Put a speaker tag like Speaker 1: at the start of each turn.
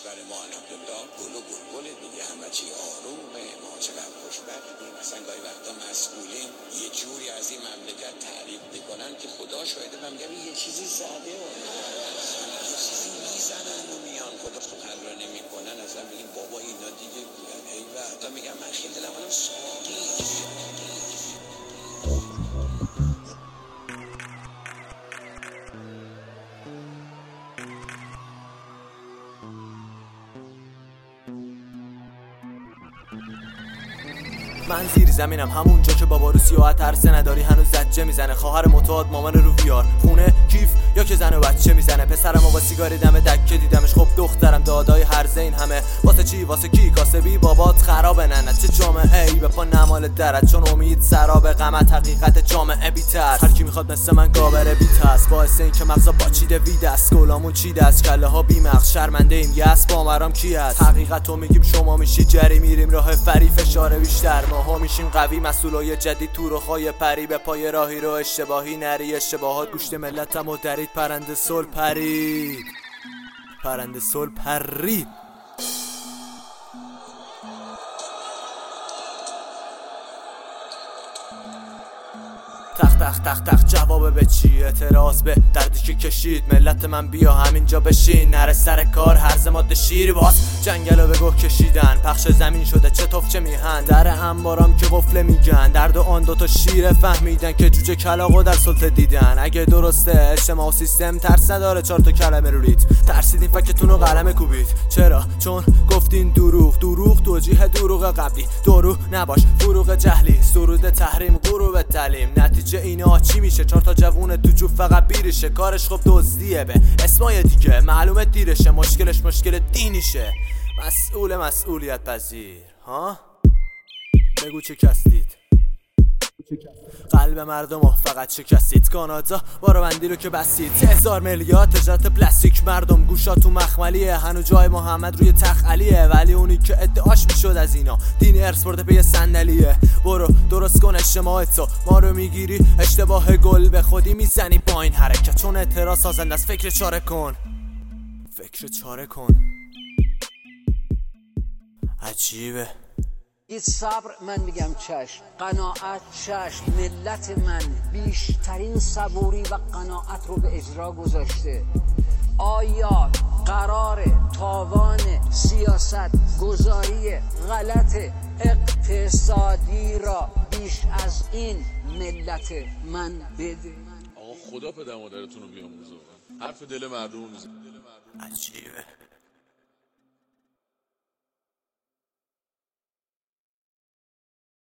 Speaker 1: کشور ما الحمدلله گل و بلبل دیگه، همه چی آرومه، ما چقدر خوشبختیم. مثلا گاهی وقتا مسئولین یه جوری از این مملکت تعریف میکنن که خدا شاهده، من میگم یه چیزی زده و یه چیزی میزنن و میان، خدا سخن را نمیکنن، اصلا میگیم بابا اینا دیگه ای وقتا میگم من خیلی دلم الان ساقی.
Speaker 2: من زیر زمینم، همونجا که بابا رو سیاحت ترسه نداری هنوز زجه میزنه. خواهر معتاد مامان رو بیار خونه کیف یا که زن و بچه میزنه. پسرم با سیگاری دم دکه دیدمش، خب دخترم دادای هرزه این همه واسه چی واسه کی؟ کاسبی بابات خرابه نه چه جامعه ای به پا نمال درت، چون امید سراب غمت حقیقت جامعه بی‌ترس. هر کی میخواد مثل من گاوره بی‌ترس، باعث این که مغزا باچیده وید است، گلامون چیده از کله ها بی‌مغز. شرمنده ایم یس با مرام کی است؟ حقیقتو میگیم شما میشی جری، میریم راه فری فشار بیشتر، ماها میشین قوی. مسئولای جدید تو رخای پری، به پای راهی رو اشتباهی نری. اشتباهات گوشت ملتم و درید، پرنده صلح پرید، پرنده صلح پرید. تخ تخ تخ تخ جواب به چی؟ اعتراض به دردی که کشید ملت من، بیا همینجا بشین. نره سر کار هرز ماده شیر، باز جنگلو به گوه کشیدن، پخش زمین شده چه چه میهن. در انبارام که قفله میگن، درد و آن دوتا شیر فهمیدن که جوجه کلاغو در سلطه دیدن. اگه درسته اجتماع و سیستم ترس نداره، 4 تا کلمه رو رید ترسیدین فکتون رو قلمه کوبید. چرا؟ چون گفتین دروغ، دروغ توجیه دروغ قبلی. درو نباش فروغ جهلی، سرود تحریم غروب تعلیم. نتیجه اینا چی میشه؟ 4 تا جوون تو جو فقط بیرشه، کارش خب دزدیه به اسمای دیگه، معلومه دیرشه، مشکلش مشکل دینیشه. مسئولیت پذیر ها؟ بگو چه کستید؟ قلب مردمو فقط شکستید. کانادا بارابندی رو که بستید، 1000 میلیارد تجارت پلاستیک. مردم گوشا تو مخملیه، هنو جای محمد روی تخت علیه. ولی اونی که ادعاش میشد از اینا دین ارث برده به یه صندلیه. برو درست کن اجتماعتو، ما رو میگیری اشتباه گل به خودی میزنی با این حرکت، چون اعتراض سازنده است. فکر چاره کن، فکر چاره کن. عجیبه.
Speaker 3: این صبر من میگم چشم، قناعت چشم. ملت من بیشترین صبوری و قناعت رو به اجرا گذاشته. آیا قرار تاوان سیاست گذاری غلط اقتصادی را بیش از این ملت من بده؟
Speaker 4: آقا خدا پدر مادرتون رو بیامرزه، حرف دل مردم رو میزنه.
Speaker 2: عجیبه.